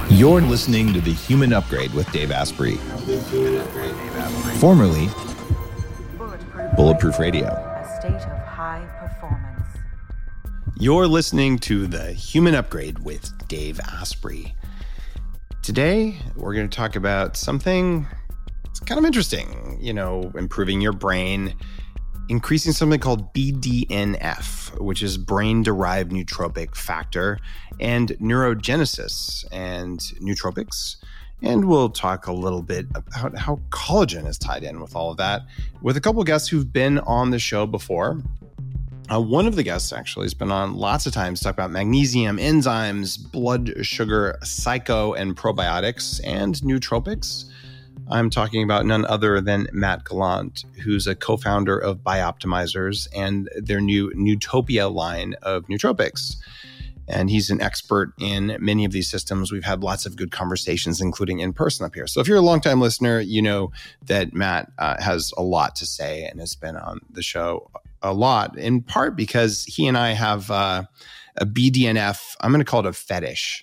You're listening to The Human Upgrade with Dave Asprey, formerly Bulletproof Radio. A state of high performance. You're listening to The Human Upgrade with Dave Asprey. Today, we're going to talk about something that's kind of interesting, improving your brain, increasing something called BDNF, which is brain-derived neurotrophic factor, and neurogenesis and nootropics. And we'll talk a little bit about how collagen is tied in with all of that with a couple of guests who've been on the show before. One of the guests actually has been on lots of times to talk about magnesium, enzymes, blood sugar, psycho and probiotics, and nootropics. I'm talking about none other than Matt Gallant, who's a co-founder of Bioptimizers and their new Nootopia line of nootropics. And he's an expert in many of these systems. We've had lots of good conversations, including in person up here. So if you're a longtime listener, you know that Matt has a lot to say and has been on the show a lot, in part because he and I have a BDNF, I'm going to call it a fetish.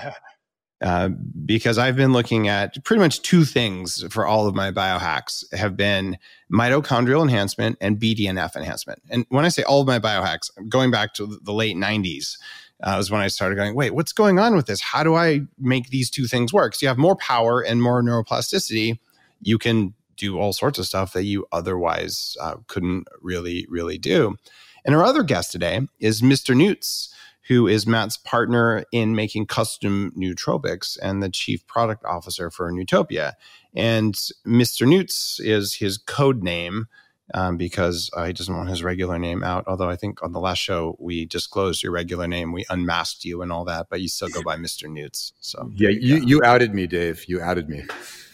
Because I've been looking at pretty much two things for all of my biohacks have been mitochondrial enhancement and BDNF enhancement. And when I say all of my biohacks, going back to the late 90s, was when I started going, wait, what's going on with this? How do I make these two things work? So you have more power and more neuroplasticity. You can do all sorts of stuff that you otherwise couldn't really do. And our other guest today is Mr. Noots, who is Matt's partner in making custom nootropics and the chief product officer for Nootopia. And Mr. Noots is his code name because he doesn't want his regular name out. Although I think on the last show, we disclosed your regular name. We unmasked you and all that, but you still go by Mr. Noots. So yeah, you outed me, Dave. You outed me.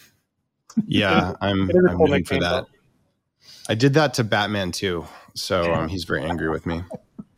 Yeah, I'm known for that. I did that to Batman too. So he's very angry with me.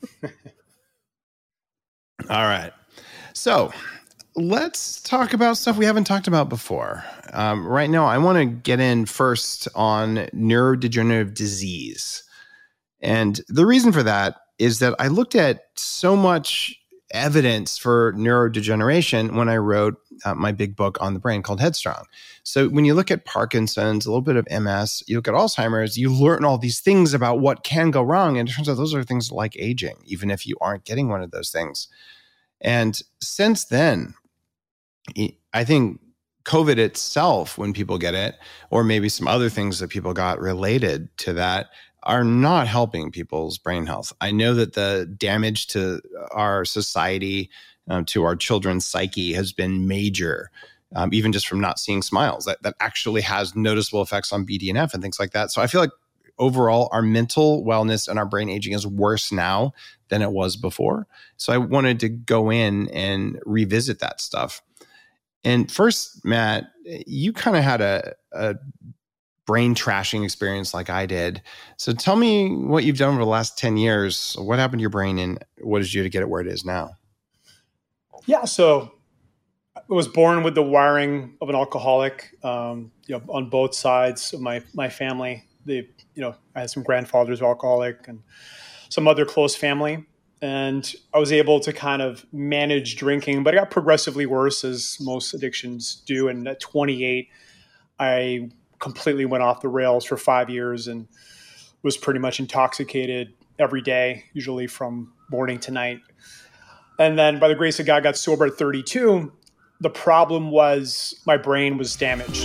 All right. So let's talk about stuff we haven't talked about before. Right now, I want to get in first on neurodegenerative disease. And the reason for that is that I looked at so much evidence for neurodegeneration when I wrote my big book on the brain called Headstrong. So when you look at Parkinson's, a little bit of MS, you look at Alzheimer's, you learn all these things about what can go wrong. And it turns out those are things like aging, even if you aren't getting one of those things. And since then, I think COVID itself, when people get it, or maybe some other things that people got related to that, are not helping people's brain health. I know that the damage to our society, to our children's psyche has been major, even just from not seeing smiles. That actually has noticeable effects on BDNF and things like that. So I feel like overall, our mental wellness and our brain aging is worse now than it was before. So I wanted to go in and revisit that stuff. And first, Matt, you kind of had a brain trashing experience like I did. So tell me what you've done over the last 10 years. What happened to your brain and what did you do to get it where it is now? Yeah, so I was born with the wiring of an alcoholic, on both sides of my family. I had some grandfathers who were alcoholic and some other close family. And I was able to kind of manage drinking, but it got progressively worse, as most addictions do. And at 28, I completely went off the rails for 5 years and was pretty much intoxicated every day, usually from morning to night. And then by the grace of God, got sober at 32. The problem was my brain was damaged.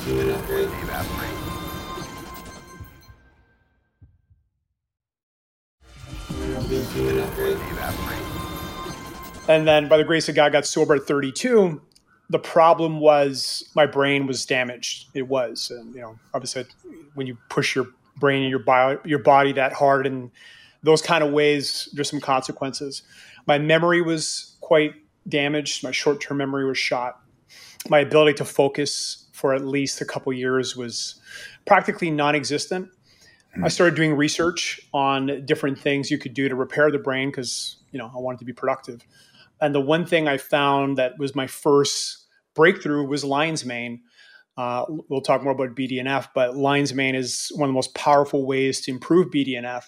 And then by the grace of God, got sober at 32. The problem was my brain was damaged. It was. And, obviously when you push your brain and your body that hard in those kind of ways, there's some consequences. My memory was quite damaged. My short-term memory was shot. My ability to focus for at least a couple years was practically non-existent. I started doing research on different things you could do to repair the brain because, I wanted to be productive. And the one thing I found that was my first breakthrough was lion's mane. We'll talk more about BDNF, but lion's mane is one of the most powerful ways to improve BDNF.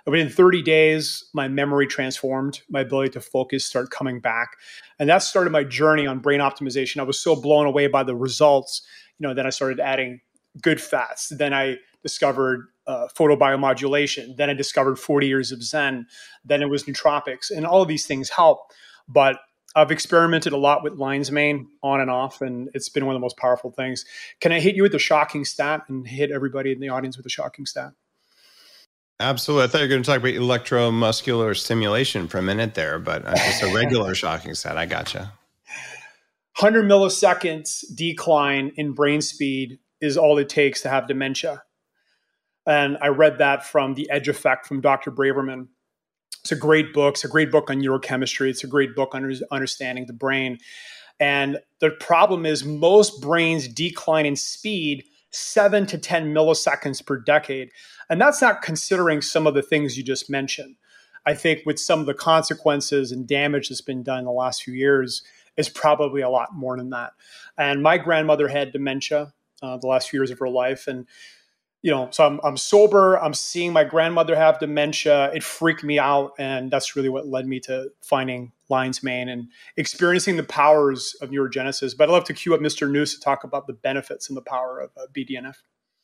Within 30 days, my memory transformed, my ability to focus started coming back. And that started my journey on brain optimization. I was so blown away by the results, then I started adding good fats. Then I discovered photobiomodulation. Then I discovered 40 years of Zen. Then it was nootropics. And all of these things help. But I've experimented a lot with lion's mane on and off, and it's been one of the most powerful things. Can I hit you with a shocking stat and hit everybody in the audience with a shocking stat? Absolutely. I thought you were going to talk about electromuscular stimulation for a minute there, but just a regular shocking stat. I gotcha. 100 milliseconds decline in brain speed is all it takes to have dementia. And I read that from The Edge Effect from Dr. Braverman. It's a great book. It's a great book on neurochemistry. It's a great book on understanding the brain. And the problem is most brains decline in speed 7 to 10 milliseconds per decade. And that's not considering some of the things you just mentioned. I think with some of the consequences and damage that's been done in the last few years is probably a lot more than that. And my grandmother had dementia the last few years of her life. And so I'm sober. I'm seeing my grandmother have dementia. It freaked me out. And that's really what led me to finding lion's mane and experiencing the powers of neurogenesis. But I'd love to cue up Mr. Noose to talk about the benefits and the power of BDNF.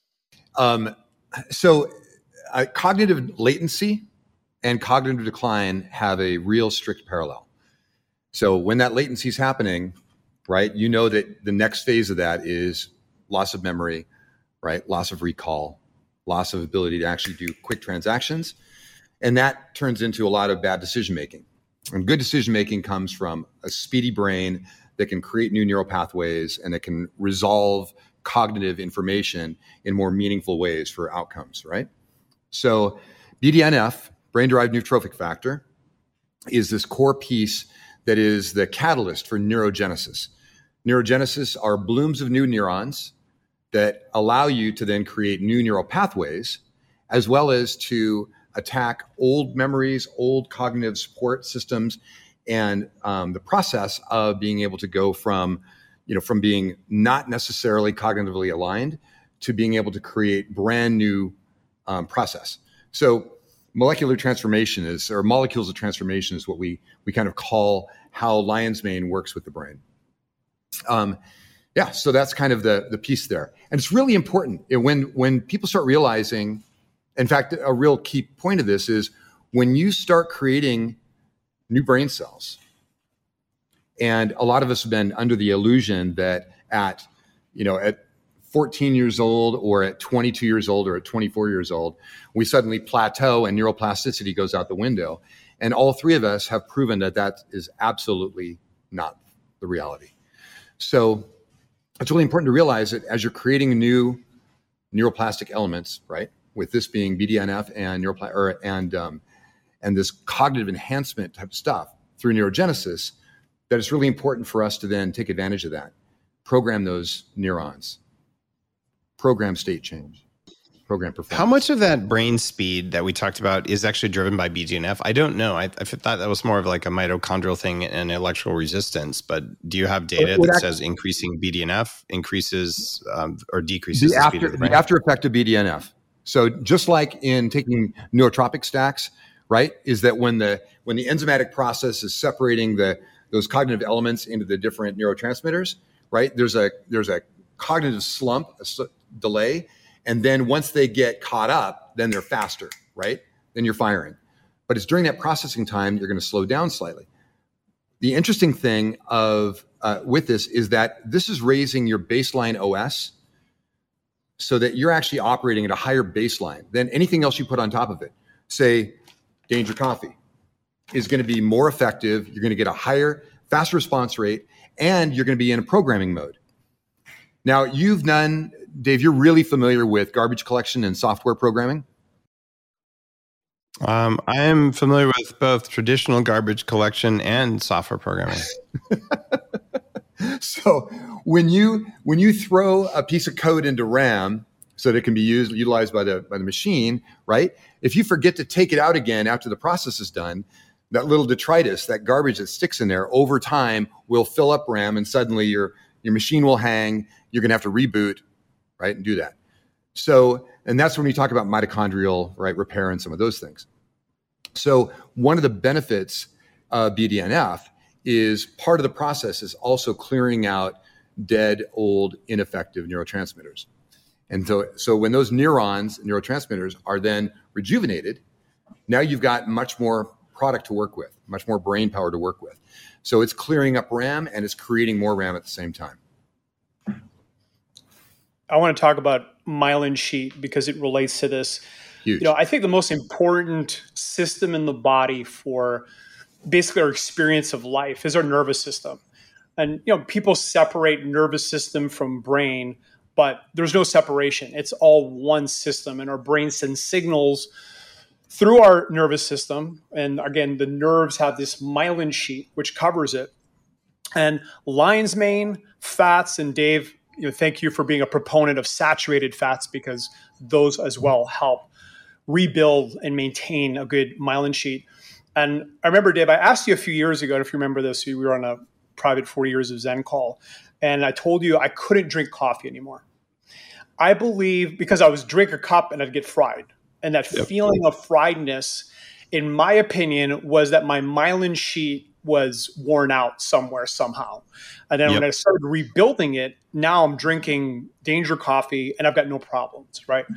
So cognitive latency and cognitive decline have a real strict parallel. So when that latency is happening, right, that the next phase of that is loss of memory, right? Loss of recall, loss of ability to actually do quick transactions. And that turns into a lot of bad decision-making. And good decision-making comes from a speedy brain that can create new neural pathways and that can resolve cognitive information in more meaningful ways for outcomes, right? So BDNF, brain-derived neurotrophic factor, is this core piece that is the catalyst for neurogenesis. Neurogenesis are blooms of new neurons that allow you to then create new neural pathways, as well as to attack old memories, old cognitive support systems, and the process of being able to go from being not necessarily cognitively aligned to being able to create brand new process. So molecular transformation or molecules of transformation is what we kind of call how lion's mane works with the brain. So that's kind of the piece there. And it's really important when people start realizing, in fact, a real key point of this is when you start creating new brain cells, and a lot of us have been under the illusion that at 14 years old or at 22 years old or at 24 years old, we suddenly plateau and neuroplasticity goes out the window. And all three of us have proven that is absolutely not the reality. So it's really important to realize that as you're creating new neuroplastic elements, right, with this being BDNF and this cognitive enhancement type of stuff through neurogenesis, that it's really important for us to then take advantage of that, program those neurons, program state change, program performance. How much of that brain speed that we talked about is actually driven by BDNF? I don't know. I thought that was more of like a mitochondrial thing and electrical resistance, but do you have data that says increasing BDNF increases or decreases the speed of the brain? The after effect of BDNF. So just like in taking nootropic stacks, right, is that when the enzymatic process is separating those cognitive elements into the different neurotransmitters, right, there's a cognitive slump, a delay. And then once they get caught up, then they're faster, right? Then you're firing. But it's during that processing time, you're going to slow down slightly. The interesting thing with this is that this is raising your baseline OS so that you're actually operating at a higher baseline than anything else you put on top of it. Say, Danger Coffee is going to be more effective. You're going to get a higher, faster response rate, and you're going to be in a programming mode. Now, Dave, you're really familiar with garbage collection and software programming? I am familiar with both traditional garbage collection and software programming. So when you throw a piece of code into RAM so that it can be utilized by the machine, right? If you forget to take it out again after the process is done, that little detritus, that garbage that sticks in there over time will fill up RAM, and suddenly your machine will hang. You're going to have to reboot, right, and do that. So, and that's when we talk about mitochondrial, right, repair and some of those things. So one of the benefits of BDNF is part of the process is also clearing out dead, old, ineffective neurotransmitters. And so when those neurons, neurotransmitters, are then rejuvenated, now you've got much more product to work with, much more brain power to work with. So it's clearing up RAM and it's creating more RAM at the same time. I want to talk about myelin sheath because it relates to this. Huge. I think the most important system in the body for basically our experience of life is our nervous system. And, people separate nervous system from brain, but there's no separation. It's all one system, and our brain sends signals through our nervous system. And again, the nerves have this myelin sheath, which covers it. And lion's mane, fats, and Dave, thank you for being a proponent of saturated fats because those as well help rebuild and maintain a good myelin sheath. And I remember, Dave, I asked you a few years ago, if you remember this, we were on a private 40 Years of Zen call, and I told you I couldn't drink coffee anymore. I believe because I was drink a cup and I'd get fried. And that feeling of friedness, in my opinion, was that my myelin sheath was worn out somewhere, somehow. And then when I started rebuilding it, now I'm drinking Danger coffee and I've got no problems, right?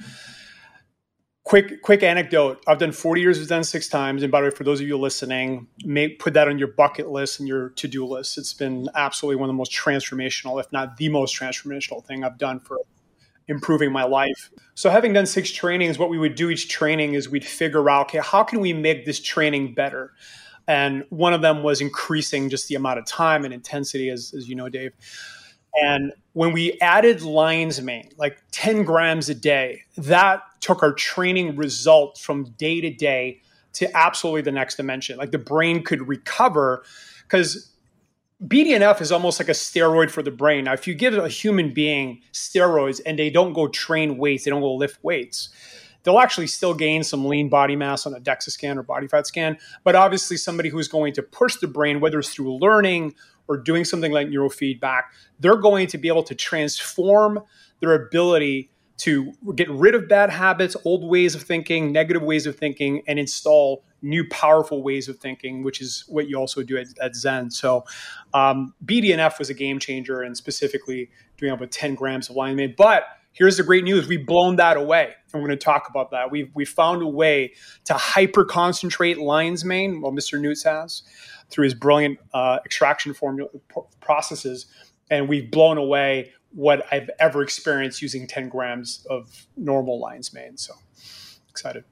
Quick anecdote. I've done 40 Years of Zen 6 times. And by the way, for those of you listening, put that on your bucket list and your to-do list. It's been absolutely one of the most transformational, if not the most transformational thing I've done for improving my life. So having done 6 trainings, what we would do each training is we'd figure out, okay, how can we make this training better? And one of them was increasing just the amount of time and intensity, as you know, Dave. And when we added lion's mane, like 10 grams a day, that took our training result from day to day to absolutely the next dimension. Like the brain could recover because BDNF is almost like a steroid for the brain. Now, if you give a human being steroids and they don't go train weights, they don't go lift weights, they'll actually still gain some lean body mass on a DEXA scan or body fat scan. But obviously somebody who's going to push the brain, whether it's through learning or doing something like neurofeedback, they're going to be able to transform their ability to get rid of bad habits, old ways of thinking, negative ways of thinking, and install new powerful ways of thinking, which is what you also do at Zen. So BDNF was a game changer, and specifically doing up with 10 grams of lion's mane. But here's the great news. We've blown that away. And we're going to talk about that. We found a way to hyper concentrate lion's mane, well, Mr. Newts has, through his brilliant extraction formula processes. And we've blown away what I've ever experienced using 10 grams of normal lion's mane. So excited.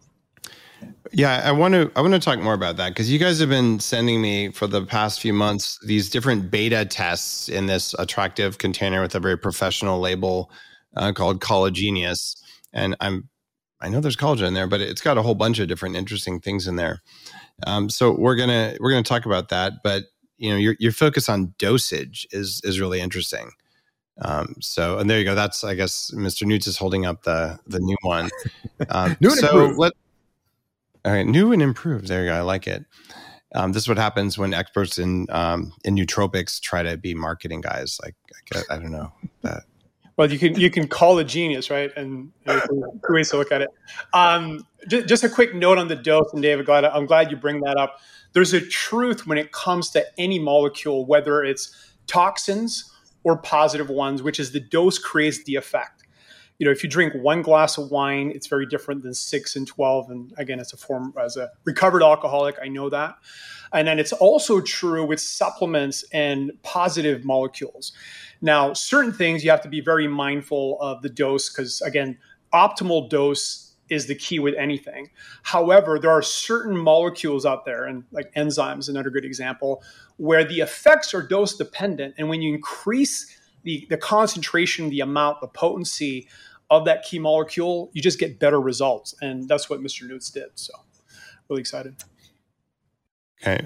Yeah, I want to talk more about that because you guys have been sending me for the past few months these different beta tests in this attractive container with a very professional label called Collagenius. And I know there's collagen in there, but it's got a whole bunch of different interesting things in there. So we're gonna talk about that. But your focus on dosage is really interesting. And there you go. That's, I guess, Mr. Newts is holding up the new one. New and improved. All right, new and improved. There you go. I like it. This is what happens when experts in nootropics try to be marketing guys. Like, I don't know that. Well, you can call a genius, right? And two ways to look at it. Just a quick note on the dose, and David, I'm glad you bring that up. There's a truth when it comes to any molecule, whether it's toxins or positive ones, which is the dose creates the effect. If you drink 1 glass of wine, it's very different than 6 and 12. And again, it's as a recovered alcoholic, I know that. And then it's also true with supplements and positive molecules. Now, certain things you have to be very mindful of the dose because, again, optimal dose is the key with anything. However, there are certain molecules out there, and like enzymes, another good example, where the effects are dose dependent. And when you increase the concentration, the amount, the potency of that key molecule, you just get better results. And that's what Mr. Newts did. So really excited. Okay.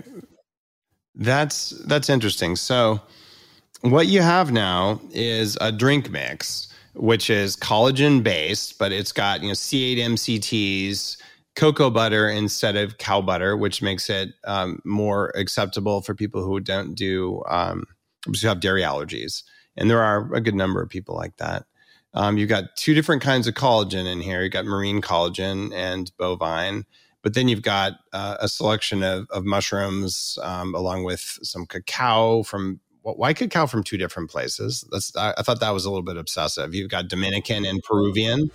That's interesting. So what you have now is a drink mix, which is collagen based, but it's got, C8 MCTs, cocoa butter instead of cow butter, which makes it more acceptable for people who don't who have dairy allergies. And there are a good number of people like that. You've got 2 different kinds of collagen in here. You've got marine collagen and bovine, But then you've got a selection of mushrooms along with some cacao from. Why cacao from two different places? I thought that was a little bit obsessive. You've got Dominican and Peruvian.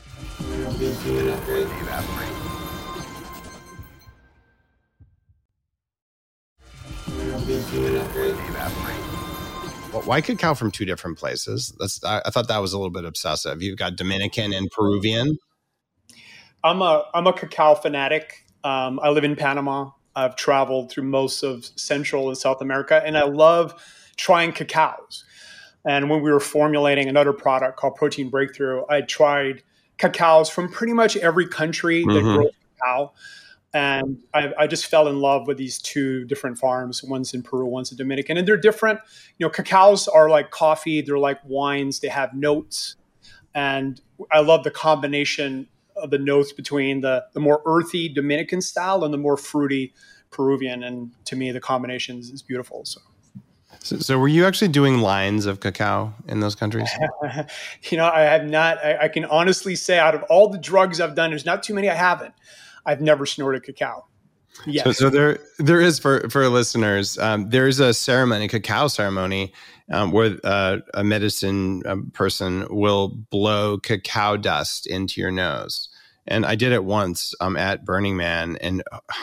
Why cacao from two different places? I thought that was a little bit obsessive. You've got Dominican and Peruvian. I'm a cacao fanatic. I live in Panama. I've traveled through most of Central and South America, and I love trying cacaos. And when we were formulating another product called Protein Breakthrough, I tried cacaos from pretty much every country that grows cacao. And I just fell in love with these two different farms. One's in Peru, one's in Dominican. And they're different. Cacaos are like coffee. They're like wines. They have notes. And I love the combination of the notes between the more earthy Dominican style and the more fruity Peruvian. And to me, the combination is beautiful. So were you actually doing lines of cacao in those countries? I have not. I can honestly say out of all the drugs I've done, there's not too many I haven't. I've never snorted cacao. Yes. So there is for listeners, there is a ceremony, cacao ceremony, where a medicine person will blow cacao dust into your nose. And I did it once at Burning Man, and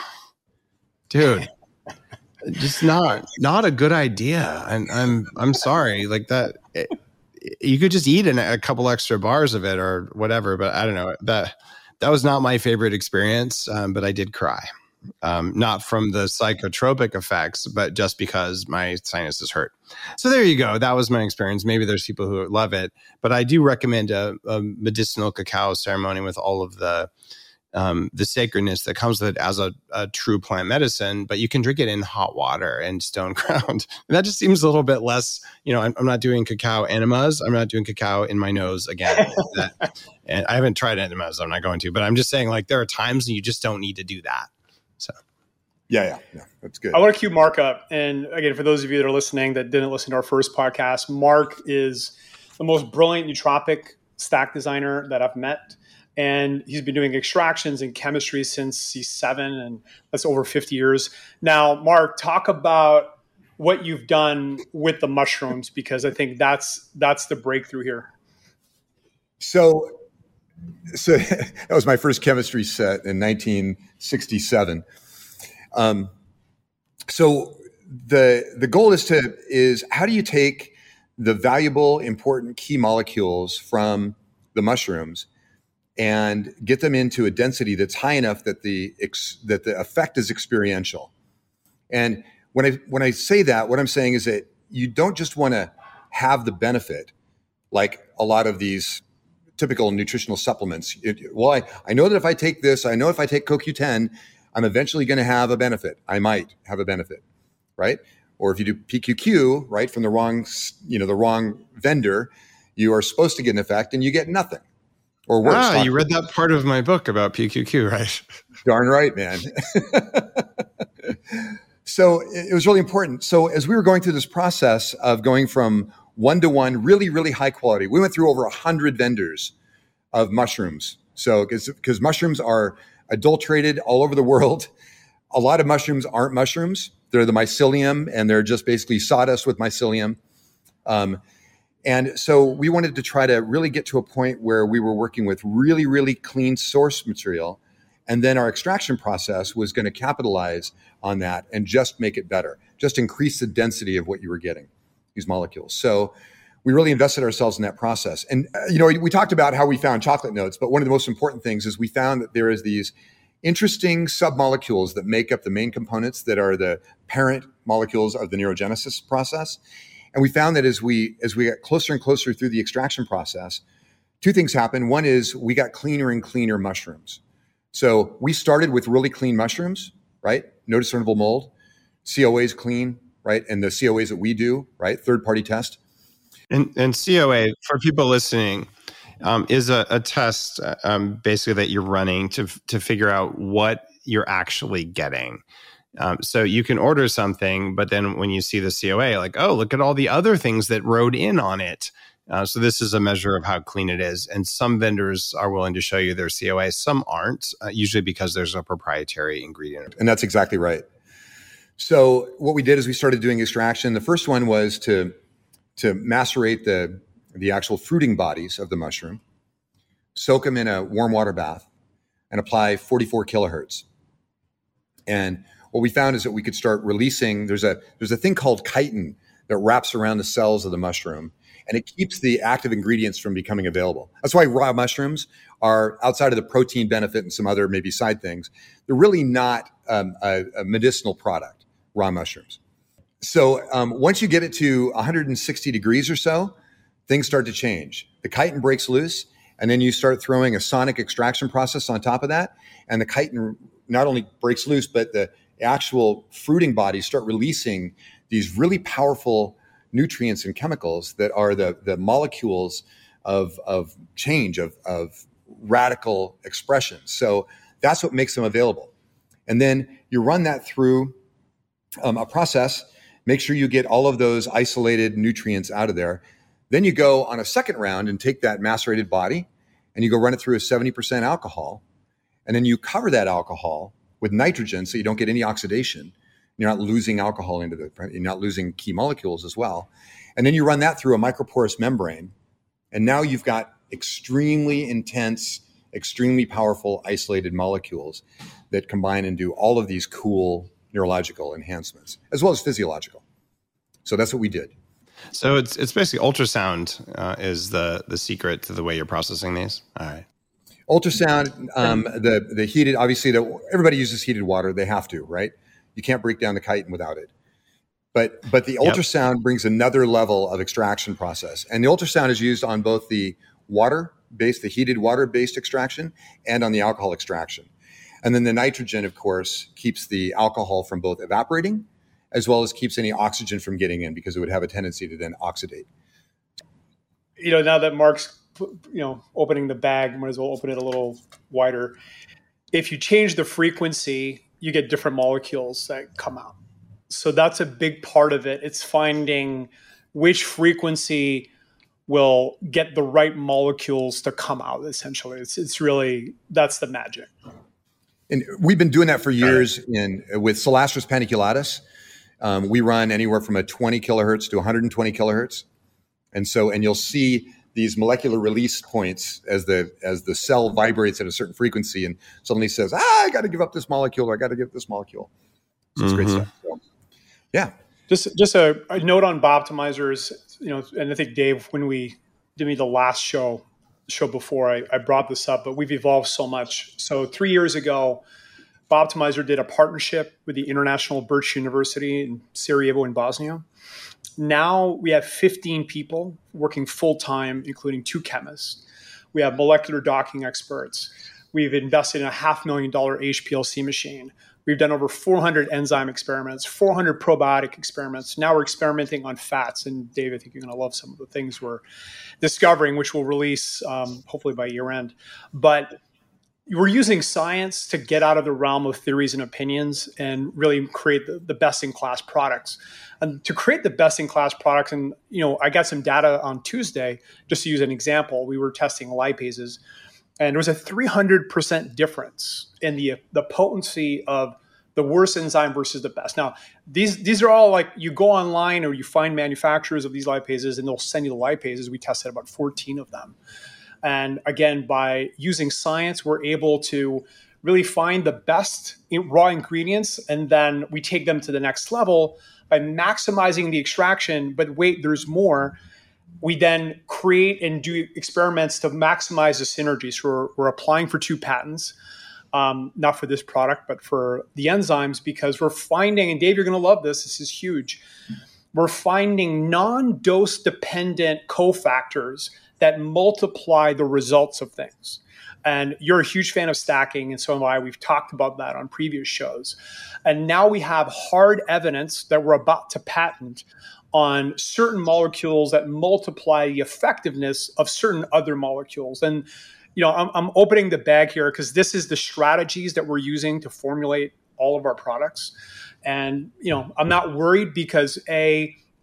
dude, just not a good idea. And I'm sorry, like that. You could just eat a couple extra bars of it or whatever, but I don't know that was not my favorite experience. But I did cry, not from the psychotropic effects, but just because my sinuses hurt. So there you go. That was my experience. Maybe there's people who love it, but I do recommend a medicinal cacao ceremony with all of the sacredness that comes with it as a true plant medicine, but you can drink it in hot water and stone ground. And that just seems a little bit less, I'm not doing cacao enemas. I'm not doing cacao in my nose again. And I haven't tried enemas. I'm not going to, but I'm just saying, like, there are times you just don't need to do that. So. Yeah, that's good. I want to cue Mark up. And again, for those of you that are listening that didn't listen to our first podcast, Mark is the most brilliant nootropic stack designer that I've met. And he's been doing extractions and chemistry since he's 7, and that's over 50 years. Now, Mark, talk about what you've done with the mushrooms, because I think that's the breakthrough here. So that was my first chemistry set in 1967. So the goal is how do you take the valuable, important key molecules from the mushrooms and get them into a density that's high enough that the effect is experiential. And when I say that, what I'm saying is that you don't just want to have the benefit like a lot of these typical nutritional supplements. I know that if I take this, I know if I take CoQ10, I'm eventually going to have a benefit. I might have a benefit, right? Or if you do PQQ, right, from the wrong vendor, you are supposed to get an effect and you get nothing. Or worse. You read that part of my book about PQQ, right? Darn right, man. So it was really important. So as we were going through this process of going from 1-to-1, really, really high quality, we went through over 100 vendors of mushrooms. So because mushrooms are adulterated all over the world. A lot of mushrooms aren't mushrooms. They're the mycelium, and they're just basically sawdust with mycelium. And so we wanted to try to really get to a point where we were working with really, really clean source material. And then our extraction process was going to capitalize on that and just make it better, just increase the density of what you were getting, these molecules. So we really invested ourselves in that process. And, we talked about how we found chocolate notes, but one of the most important things is we found that there is these interesting submolecules that make up the main components that are the parent molecules of the neurogenesis process. And we found that as we got closer and closer through the extraction process, two things happened. One is we got cleaner and cleaner mushrooms. So we started with really clean mushrooms, right? No discernible mold. COA is clean, right? And the COAs that we do, right? Third-party test. And COA, for people listening, is a test basically that you're running to figure out what you're actually getting. So you can order something, but then when you see the COA, like, oh, look at all the other things that rode in on it. So this is a measure of how clean it is. And some vendors are willing to show you their COA. Some aren't, usually because there's a proprietary ingredient. And that's exactly right. So what we did is we started doing extraction. The first one was to macerate the actual fruiting bodies of the mushroom, soak them in a warm water bath, and apply 44 kilohertz. And what we found is that we could start releasing, there's a thing called chitin that wraps around the cells of the mushroom, and it keeps the active ingredients from becoming available. That's why raw mushrooms are, outside of the protein benefit and some other maybe side things, they're really not a medicinal product, raw mushrooms. So once you get it to 160 degrees or so, things start to change. The chitin breaks loose, and then you start throwing a sonic extraction process on top of that, and the chitin not only breaks loose, but the actual fruiting bodies start releasing these really powerful nutrients and chemicals that are the molecules of change, of radical expression. So that's what makes them available. And then you run that through a process, make sure you get all of those isolated nutrients out of there. Then you go on a second round and take that macerated body and you go run it through a 70% alcohol. And then you cover that alcohol with nitrogen so you don't get any oxidation. You're not losing alcohol you're not losing key molecules as well. And then you run that through a microporous membrane. And now you've got extremely intense, extremely powerful isolated molecules that combine and do all of these cool neurological enhancements, as well as physiological. So that's what we did. So it's basically ultrasound is the secret to the way you're processing these. All right. Ultrasound, the heated, obviously everybody uses heated water. They have to, right? You can't break down the chitin without it. But the ultrasound brings another level of extraction process. And the ultrasound is used on both the water-based, the heated water-based extraction and on the alcohol extraction. And then the nitrogen, of course, keeps the alcohol from both evaporating as well as keeps any oxygen from getting in because it would have a tendency to then oxidate. Now that Mark's, opening the bag, might as well open it a little wider. If you change the frequency, you get different molecules that come out. So that's a big part of it. It's finding which frequency will get the right molecules to come out, essentially. It's really, that's the magic. And we've been doing that for years with Celastrus paniculatus. We run anywhere from a 20 kilohertz to 120 kilohertz. And you'll see these molecular release points as the cell vibrates at a certain frequency and suddenly says, I got to give up this molecule, or I got to give this molecule. So it's great stuff. So, yeah. Just a note on Boptimizers, and I think Dave, when we did the last show before, I brought this up, but we've evolved so much. So 3 years ago, Boptimizer did a partnership with the International Birch University in Sarajevo in Bosnia. Now we have 15 people working full-time, including 2 chemists. We have molecular docking experts. We've invested in a $500,000 HPLC machine. We've done over 400 enzyme experiments, 400 probiotic experiments. Now we're experimenting on fats. And Dave, I think you're going to love some of the things we're discovering, which we'll release hopefully by year end. But we're using science to get out of the realm of theories and opinions and really create the best-in-class products. And to create the best-in-class products, and I got some data on Tuesday, just to use an example. We were testing lipases, and there was a 300% difference in the potency of the worst enzyme versus the best. Now, these are all like, you go online or you find manufacturers of these lipases, and they'll send you the lipases. We tested about 14 of them. And again, by using science, we're able to really find the best raw ingredients, and then we take them to the next level by maximizing the extraction. But wait, there's more. We then create and do experiments to maximize the synergy. So we're applying for 2 patents, not for this product, but for the enzymes, because we're finding, and Dave, you're going to love this, this is huge. We're finding non-dose dependent cofactors that multiply the results of things. And you're a huge fan of stacking, and so am I. We've talked about that on previous shows. And now we have hard evidence that we're about to patent on certain molecules that multiply the effectiveness of certain other molecules. And I'm opening the bag here because this is the strategies that we're using to formulate all of our products. And I'm not worried because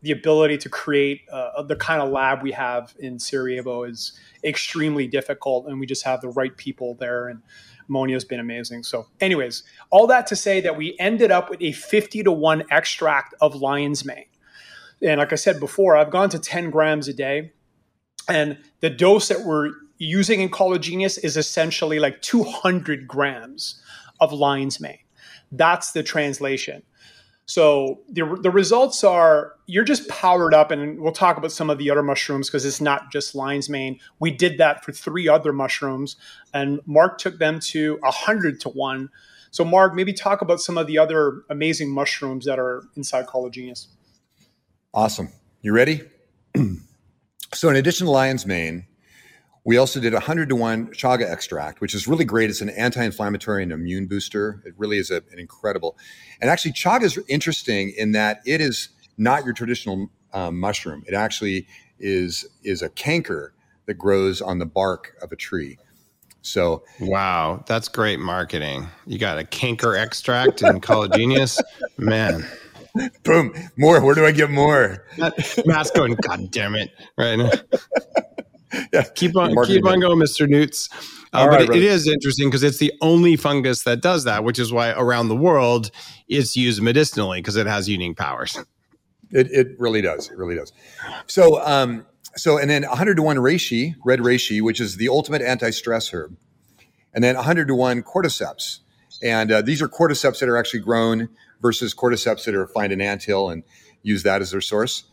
the ability to create the kind of lab we have in Sarajevo is extremely difficult, and we just have the right people there, and Monia's been amazing. So anyways, all that to say that we ended up with a 50-to-1 extract of lion's mane. And like I said before, I've gone to 10 grams a day, and the dose that we're using in Collagenous is essentially like 200 grams of lion's mane. That's the translation. So the results are, you're just powered up, and we'll talk about some of the other mushrooms because it's not just lion's mane. We did that for 3 other mushrooms, and Mark took them to 100-to-1. So Mark, maybe talk about some of the other amazing mushrooms that are inside Collagenous. Awesome. You ready? So in addition to lion's mane, we also did 100-to-1 chaga extract, which is really great. It's an anti-inflammatory and immune booster. It really is an incredible. And actually, chaga is interesting in that it is not your traditional mushroom. It actually is a canker that grows on the bark of a tree. So, wow, that's great marketing. You got a canker extract in Collagenous, man. Boom, more. Where do I get more? Matt's going, God damn it, right now. Yeah, keep on going, Mr. Newts. But it is interesting because it's the only fungus that does that, which is why around the world it's used medicinally because it has unique powers. It really does. It really does. So, and then 100-to-1 reishi, red reishi, which is the ultimate anti-stress herb, and then 100-to-1 cordyceps. And these are cordyceps that are actually grown versus cordyceps that are found in anthill and use that as their source.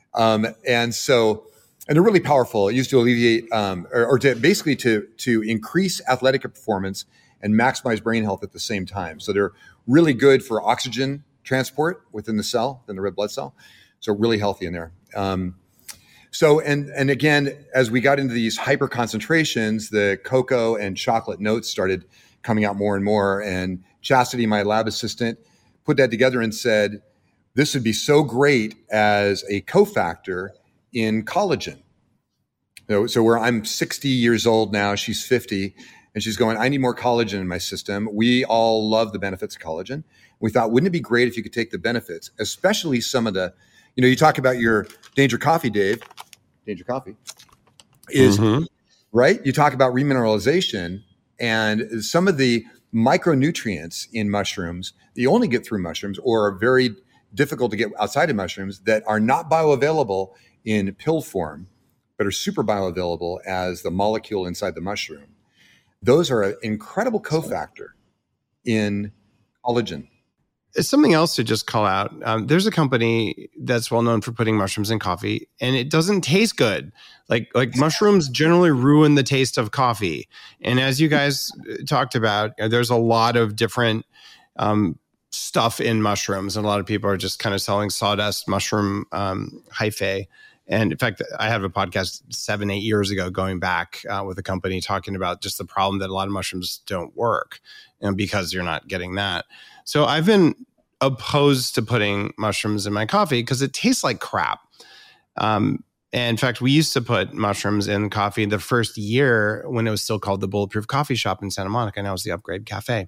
And they're really powerful. It used to alleviate, to increase athletic performance and maximize brain health at the same time. So they're really good for oxygen transport within the cell, in the red blood cell. So really healthy in there. And again, as we got into these hyper concentrations, the cocoa and chocolate notes started coming out more and more. And Chastity, my lab assistant, put that together and said, this would be so great as a cofactor in collagen. So where I'm 60 years old now, she's 50, and she's going, I need more collagen in my system. We all love the benefits of collagen. We thought, wouldn't it be great if you could take the benefits, especially some of the, you talk about your Danger Coffee, Dave. Danger Coffee is, right? You talk about remineralization, and some of the micronutrients in mushrooms that you only get through mushrooms or are very difficult to get outside of mushrooms that are not bioavailable in pill form, but are super bioavailable as the molecule inside the mushroom. Those are an incredible cofactor in collagen. It's something else to just call out. There's a company that's well known for putting mushrooms in coffee, and it doesn't taste good. Like mushrooms generally ruin the taste of coffee. And as you guys talked about, there's a lot of different stuff in mushrooms, and a lot of people are just kind of selling sawdust mushroom hyphae. And in fact, I have a podcast 7-8 years ago going back with a company talking about just the problem that a lot of mushrooms don't work, and because you're not getting that. So I've been opposed to putting mushrooms in my coffee because it tastes like crap. And in fact, we used to put mushrooms in coffee the first year when it was still called the Bulletproof Coffee Shop in Santa Monica. Now it's the Upgrade Cafe.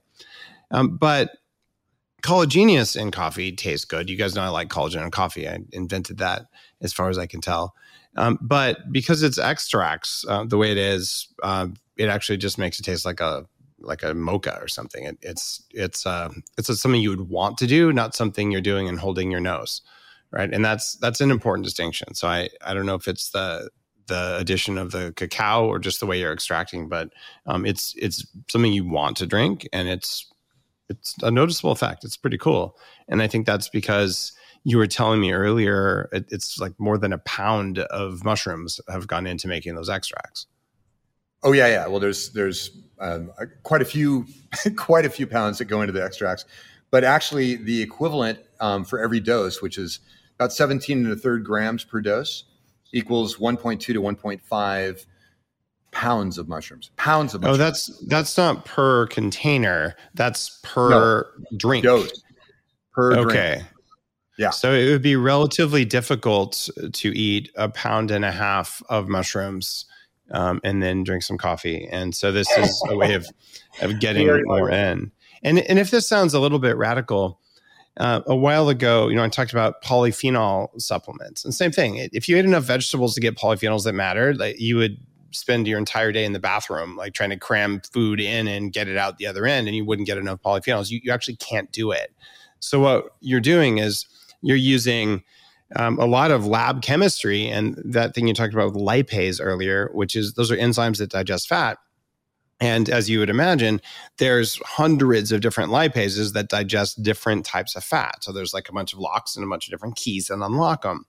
But Collagenous in coffee tastes good. You guys know I like collagen in coffee. I invented that as far as I can tell. But because it's extracts, the way it is, it actually just makes it taste like a mocha or something. It's something you would want to do, not something you're doing and holding your nose, right? And that's an important distinction. So I don't know if it's the addition of the cacao or just the way you're extracting, but it's something you want to drink, and it's a noticeable effect. It's pretty cool. And I think that's because you were telling me earlier, it's like more than a pound of mushrooms have gone into making those extracts. Oh yeah. Well, there's quite a few pounds that go into the extracts, but actually the equivalent for every dose, which is about 17 1/3 grams per dose, equals 1.2 to 1.5 pounds of mushrooms. Oh, that's not per container. That's per drink. Dose. Per drink. Okay. Yeah. So it would be relatively difficult to eat 1.5 pounds of mushrooms and then drink some coffee. And so this is a way of getting more in. And if this sounds a little bit radical, a while ago, I talked about polyphenol supplements, and same thing. If you ate enough vegetables to get polyphenols that mattered, like you would spend your entire day in the bathroom, like trying to cram food in and get it out the other end, and you wouldn't get enough polyphenols. You actually can't do it. So what you're doing is you're using a lot of lab chemistry, and that thing you talked about with lipase earlier, which is those are enzymes that digest fat. And as you would imagine, there's hundreds of different lipases that digest different types of fat. So there's like a bunch of locks and a bunch of different keys that unlock them.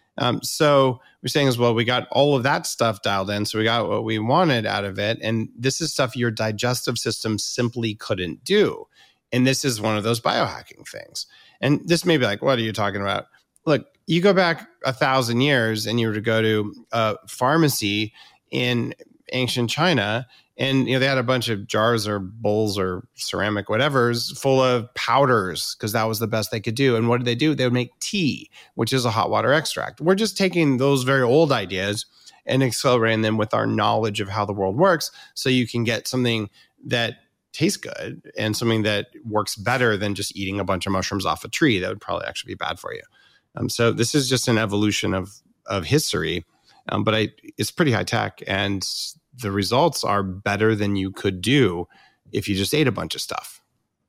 So we're saying as well, we got all of that stuff dialed in. So we got what we wanted out of it. And this is stuff your digestive system simply couldn't do. And this is one of those biohacking things. And this may be like, what are you talking about? Look, you go back 1,000 years and you were to go to a pharmacy in ancient China, and they had a bunch of jars or bowls or ceramic whatevers full of powders because that was the best they could do. And what did they do? They would make tea, which is a hot water extract. We're just taking those very old ideas and accelerating them with our knowledge of how the world works, so you can get something that tastes good and something that works better than just eating a bunch of mushrooms off a tree. That would probably actually be bad for you. So this is just an evolution of history, but it's pretty high tech, and the results are better than you could do if you just ate a bunch of stuff.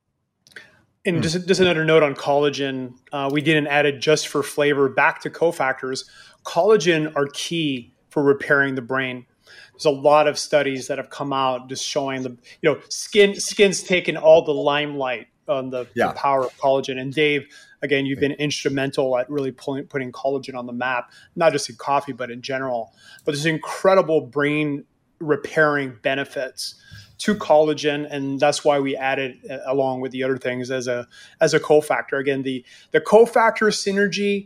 And just another note on collagen, we didn't add it just for flavor. Back to cofactors, collagen are key for repairing the brain. There's a lot of studies that have come out just showing skin's taken all the limelight on the power of collagen. And Dave, again, you've been instrumental at really putting collagen on the map, not just in coffee, but in general. But there's incredible brain repairing benefits to collagen, and that's why we added along with the other things as a cofactor. Again, the cofactor synergy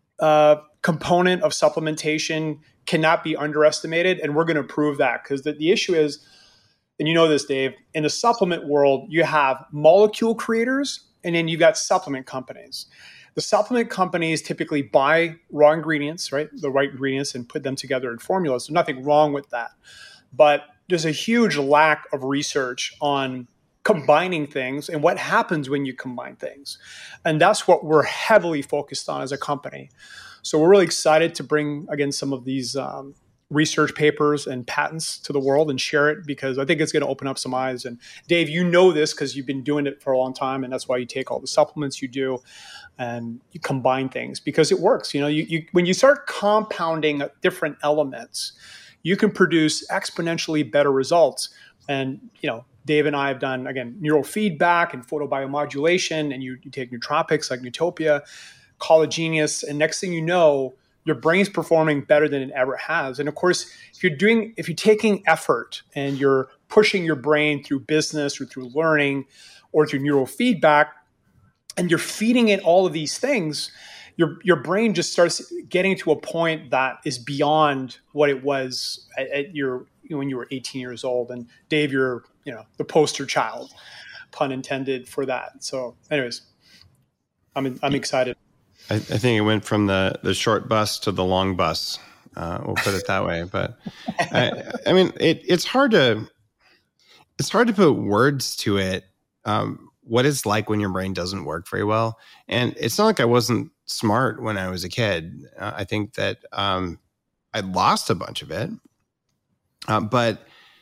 component of supplementation cannot be underestimated, and we're going to prove that, because the issue is, and you know this, Dave, in the supplement world, you have molecule creators, and then you've got supplement companies. The supplement companies typically buy raw ingredients, right? The right ingredients, and put them together in formulas. There's nothing wrong with that. But there's a huge lack of research on combining things and what happens when you combine things. And that's what we're heavily focused on as a company. So we're really excited to bring, again, some of these research papers and patents to the world and share it, because I think it's going to open up some eyes. And Dave, you know this because you've been doing it for a long time, and that's why you take all the supplements you do and you combine things, because it works. You when you start compounding different elements, you can produce exponentially better results. And, Dave and I have done, again, neurofeedback and photobiomodulation, and you take nootropics like Nootopia, Collagenous, and next thing you know, your brain's performing better than it ever has. And of course, if you're taking effort and you're pushing your brain through business or through learning or through neurofeedback, and you're feeding it all of these things, your brain just starts getting to a point that is beyond what it was when you were 18 years old. And Dave, you're the poster child, pun intended, for that. So, anyways, I'm excited. I think it went from the short bus to the long bus. We'll put it that way. But I mean, it's hard to put words to it. What it's like when your brain doesn't work very well. And it's not like I wasn't smart when I was a kid. I think that I lost a bunch of it. But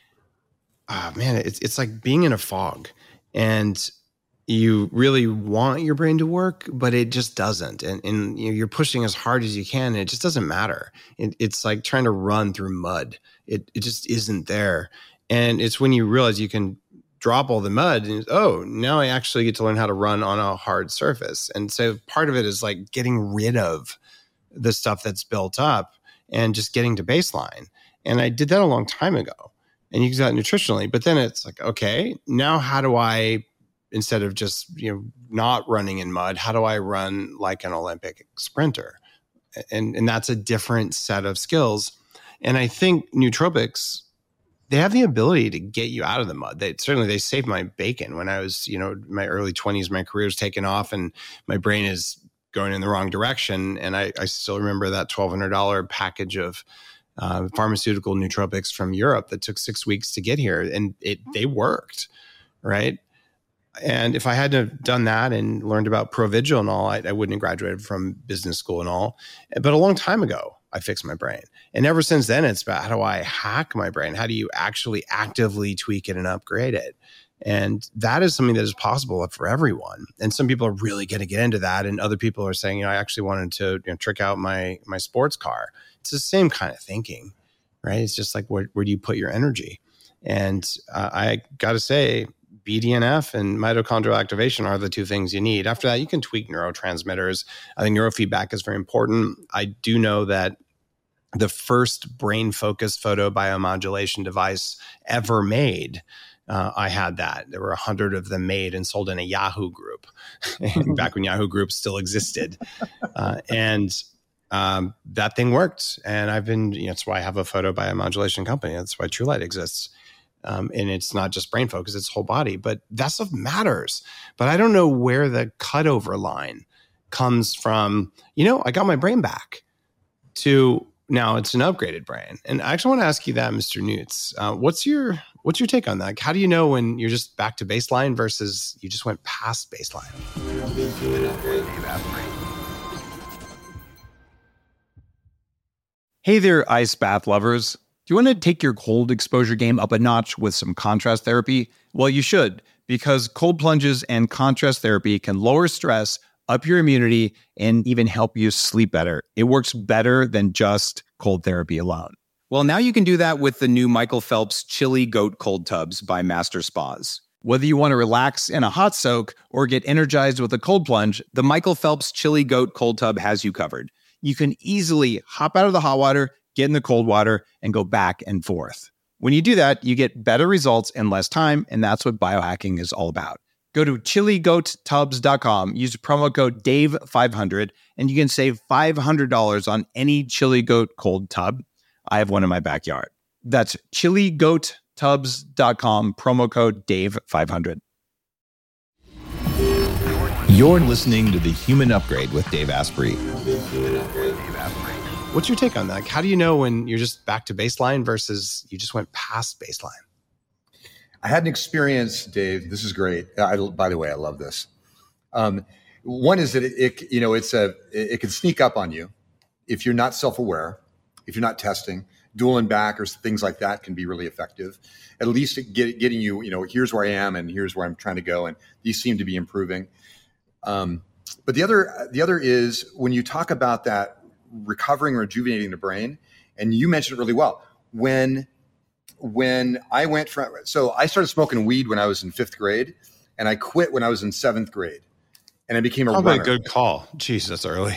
man, it's like being in a fog, and you really want your brain to work, but it just doesn't. And you're pushing as hard as you can, and it just doesn't matter. It's like trying to run through mud. It just isn't there. And it's when you realize you can drop all the mud and now I actually get to learn how to run on a hard surface. And so part of it is like getting rid of the stuff that's built up and just getting to baseline. And I did that a long time ago, and you can do that nutritionally, but then it's like, okay, now how do I, instead of just, not running in mud, how do I run like an Olympic sprinter? And that's a different set of skills. And I think nootropics, they have the ability to get you out of the mud. They saved my bacon when I was, in my early 20s. My career's taken off and my brain is going in the wrong direction. And I still remember that $1,200 package of pharmaceutical nootropics from Europe that took 6 weeks to get here, and they worked, right? And if I hadn't have done that and learned about Provigil and all, I wouldn't have graduated from business school and all. But a long time ago, I fixed my brain. And ever since then, it's about how do I hack my brain? How do you actually actively tweak it and upgrade it? And that is something that is possible for everyone. And some people are really going to get into that. And other people are saying, I actually wanted to trick out my sports car. It's the same kind of thinking, right? It's just like, where do you put your energy? And I got to say, BDNF and mitochondrial activation are the two things you need. After that, you can tweak neurotransmitters. I think neurofeedback is very important. I do know that the first brain-focused photobiomodulation device ever made, I had that. There were 100 of them made and sold in a Yahoo group, back when Yahoo groups still existed. That thing worked. And I've been, that's why I have a photobiomodulation company. That's why TrueLight exists. And it's not just brain focus, it's whole body. But that stuff matters. But I don't know where the cutover line comes from. I got my brain back to now it's an upgraded brain. And I actually want to ask you that, Mr. Newts. What's your take on that? Like, how do you know when you're just back to baseline versus you just went past baseline? Hey there, ice bath lovers. Do you want to take your cold exposure game up a notch with some contrast therapy? Well, you should, because cold plunges and contrast therapy can lower stress, up your immunity, and even help you sleep better. It works better than just cold therapy alone. Well, now you can do that with the new Michael Phelps Chili Goat Cold Tubs by Master Spas. Whether you want to relax in a hot soak or get energized with a cold plunge, the Michael Phelps Chili Goat Cold Tub has you covered. You can easily hop out of the hot water, get in the cold water, and go back and forth. When you do that, you get better results in less time, and that's what biohacking is all about. Go to chiligoattubs.com, use promo code DAVE500, and you can save $500 on any Chili Goat cold tub. I have one in my backyard. That's chiligoattubs.com, promo code DAVE500. You're listening to The Human Upgrade with Dave Asprey. What's your take on that? Like, how do you know when you're just back to baseline versus you just went past baseline? I had an experience, Dave. This is great. By the way, I love this. One is that it can sneak up on you if you're not self-aware, if you're not testing. Dual and back or things like that can be really effective. At least getting you, here's where I am and here's where I'm trying to go, and these seem to be improving. But the other is when you talk about that recovering or rejuvenating the brain, and you mentioned it really well. When I went so I started smoking weed when I was in 5th grade, and I quit when I was in 7th grade, and I became a runner. A good call. Jeez, that's early.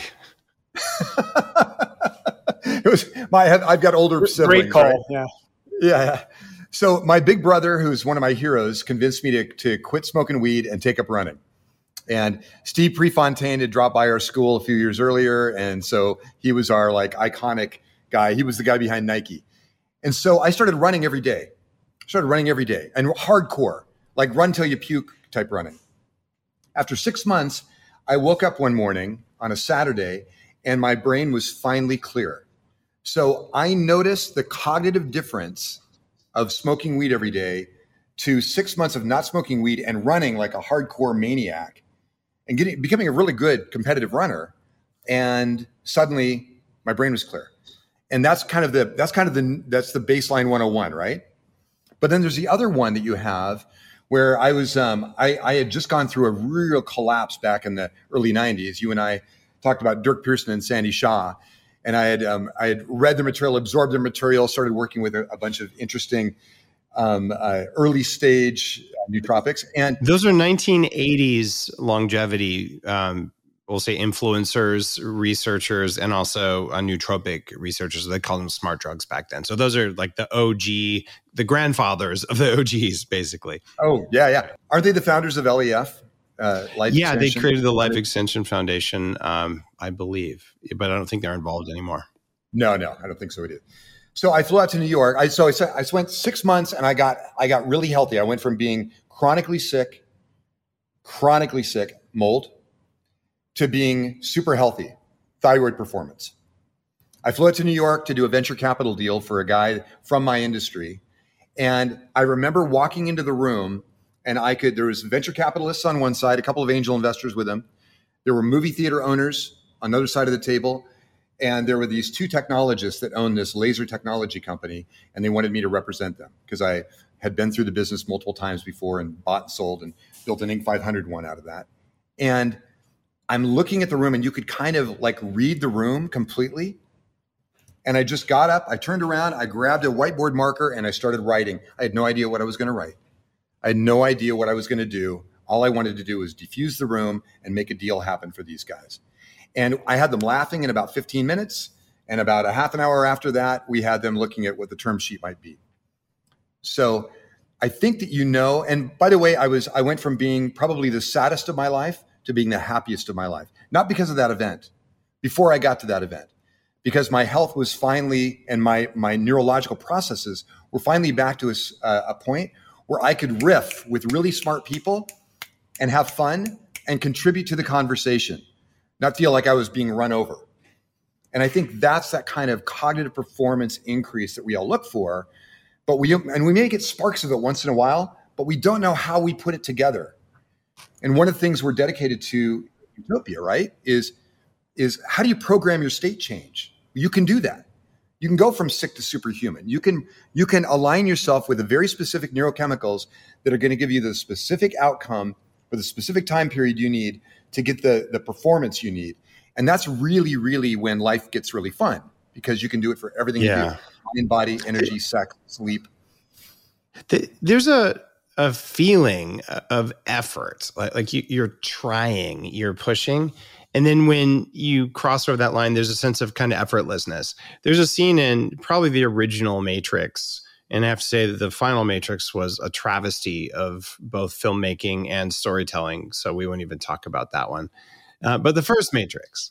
I've got older siblings. Great call. Right? Yeah. So my big brother, who's one of my heroes, convinced me to quit smoking weed and take up running. And Steve Prefontaine had dropped by our school a few years earlier. And so he was our iconic guy. He was the guy behind Nike. And so I started running every day. And hardcore, like run till you puke type running. After 6 months, I woke up one morning on a Saturday and my brain was finally clear. So I noticed the cognitive difference of smoking weed every day to 6 months of not smoking weed and running like a hardcore maniac and becoming a really good competitive runner. And suddenly my brain was clear. And that's the baseline 101, right? But then there's the other one that you have where I was, I had just gone through a real collapse back in the early 90s. You and I talked about Dirk Pearson and Sandy Shaw. And I had read the material, absorbed the material, started working with a bunch of interesting early stage nootropics. And those are 1980s longevity, we'll say influencers, researchers, and also nootropic researchers. They called them smart drugs back then. So those are like the OG, the grandfathers of the OGs, basically. Oh, yeah. Aren't they the founders of LEF? They created the Life Extension Foundation, I believe, but I don't think they're involved anymore. No, I don't think so either. So I flew out to New York. I spent 6 months and I got really healthy. I went from being chronically sick, mold, to being super healthy, thyroid performance. I flew out to New York to do a venture capital deal for a guy from my industry. And I remember walking into the room And there was venture capitalists on one side, a couple of angel investors with them. There were movie theater owners on the other side of the table. And there were these two technologists that owned this laser technology company, and they wanted me to represent them because I had been through the business multiple times before and bought and sold and built an Inc. 500 one out of that. And I'm looking at the room, and you could kind of like read the room completely. And I just got up, I turned around, I grabbed a whiteboard marker, and I started writing. I had no idea what I was going to write. I had no idea what I was going to do. All I wanted to do was diffuse the room and make a deal happen for these guys. And I had them laughing in about 15 minutes. And about a half an hour after that, we had them looking at what the term sheet might be. So I think that and by the way, I went from being probably the saddest of my life to being the happiest of my life. Not because of that event, before I got to that event, because my health was finally, and my neurological processes were finally back to a point where I could riff with really smart people and have fun and contribute to the conversation, not feel like I was being run over. And I think that's that kind of cognitive performance increase that we all look for. But we may get sparks of it once in a while, but we don't know how we put it together. And one of the things we're dedicated to Utopia, right, is how do you program your state change? You can do that. You can go from sick to superhuman. You can align yourself with the very specific neurochemicals that are going to give you the specific outcome for the specific time period you need to get the performance you need. And that's really, really when life gets really fun, because you can do it for everything you do. Mind, body, energy, sex, sleep. There's a feeling of effort, like you're trying, you're pushing. And then when you cross over that line, there's a sense of kind of effortlessness. There's a scene in probably the original Matrix, and I have to say that the final Matrix was a travesty of both filmmaking and storytelling. So we won't even talk about that one. But the first Matrix,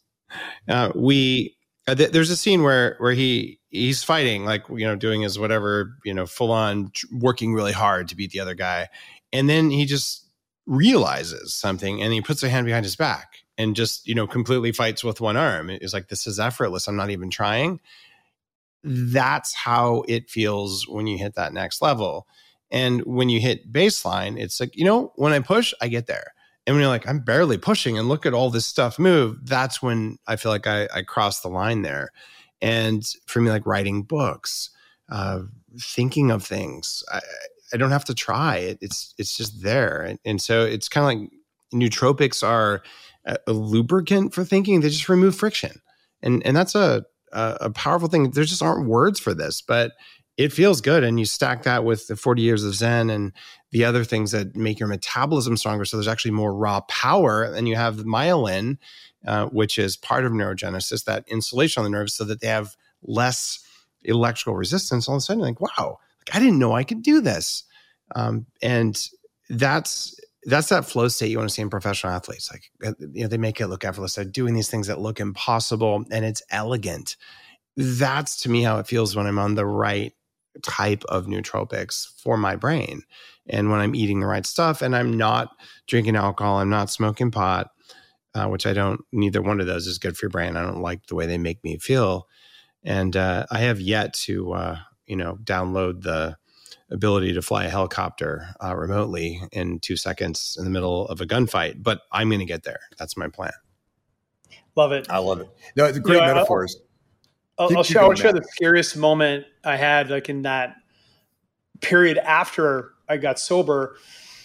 there's a scene where he's fighting, like, doing his whatever, full on working really hard to beat the other guy. And then he just realizes something, and he puts a hand behind his back and just, completely fights with one arm. It's like, this is effortless. I'm not even trying. That's how it feels when you hit that next level. And when you hit baseline, it's like, when I push, I get there. And when you're like, I'm barely pushing and look at all this stuff move, that's when I feel like I cross the line there. And for me, like writing books, thinking of things, I don't have to try. It's just there. And so it's kind of like nootropics are a lubricant for thinking. They just remove friction. And that's a powerful thing. There just aren't words for this, but it feels good. And you stack that with the 40 years of Zen and the other things that make your metabolism stronger. So there's actually more raw power. And you have myelin, which is part of neurogenesis, that insulation on the nerves so that they have less electrical resistance. All of a sudden, you're like, wow, I didn't know I could do this. And that's that flow state you want to see in professional athletes. Like, they make it look effortless. They're doing these things that look impossible, and it's elegant. That's to me how it feels when I'm on the right type of nootropics for my brain. And when I'm eating the right stuff and I'm not drinking alcohol, I'm not smoking pot, which I don't, neither one of those is good for your brain. I don't like the way they make me feel. And I have yet to, download the ability to fly a helicopter remotely in 2 seconds in the middle of a gunfight, but I'm going to get there. That's my plan. Love it. I love it. No, it's great metaphors. I'll share the scariest moment I had, like in that period after I got sober.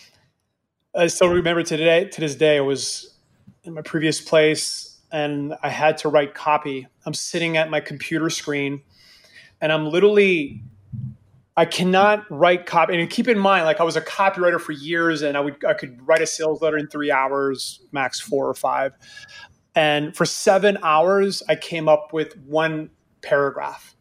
I still remember to this day, I was in my previous place and I had to write copy. I'm sitting at my computer screen and I cannot write copy. And keep in mind, like, I was a copywriter for years and I could write a sales letter in 3 hours, max 4 or 5. And for 7 hours, I came up with one paragraph.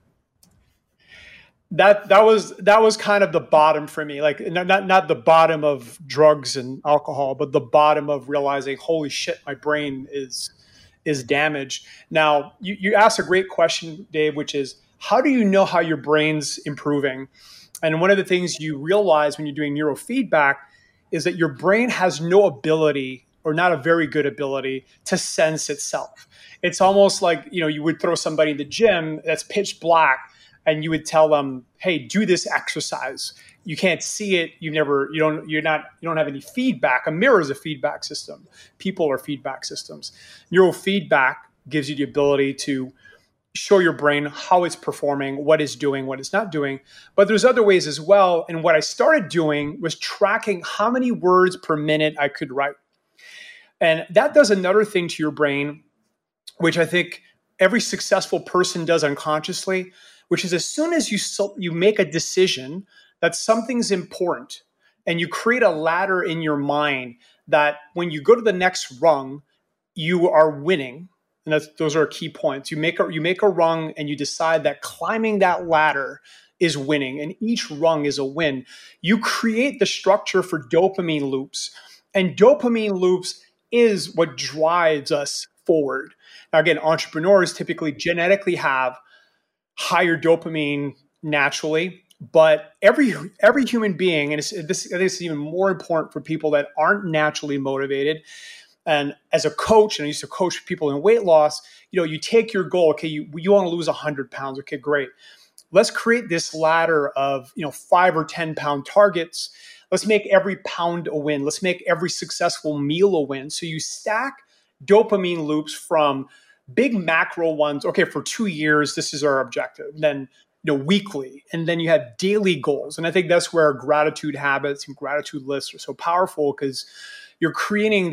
That was kind of the bottom for me. Like, not the bottom of drugs and alcohol, but the bottom of realizing, holy shit, my brain is damaged. Now, you asked a great question, Dave, which is, how do you know how your brain's improving? And one of the things you realize when you're doing neurofeedback is that your brain has no ability, or not a very good ability, to sense itself. It's almost like, you would throw somebody in the gym that's pitch black and you would tell them, hey, do this exercise. you can't see it. You don't have any feedback. A mirror is a feedback system. People are feedback systems. Neurofeedback gives you the ability to show your brain how it's performing, what it's doing, what it's not doing. But there's other ways as well. And what I started doing was tracking how many words per minute I could write. And that does another thing to your brain, which I think every successful person does unconsciously, which is as soon as you make a decision that something's important and you create a ladder in your mind that when you go to the next rung, you are winning. And those are key points. You make a rung and you decide that climbing that ladder is winning, and each rung is a win. You create the structure for dopamine loops, and dopamine loops is what drives us forward. Now, again, entrepreneurs typically genetically have higher dopamine naturally, but every human being, and I think this is even more important for people that aren't naturally motivated. And as a coach, and I used to coach people in weight loss, you take your goal. Okay, you want to lose 100 pounds. Okay, great. Let's create this ladder of 5 or 10 pound targets. Let's make every pound a win. Let's make every successful meal a win. So you stack dopamine loops from big macro ones. Okay, for 2 years, this is our objective. Then weekly, and then you have daily goals. And I think that's where gratitude habits and gratitude lists are so powerful, because you're creating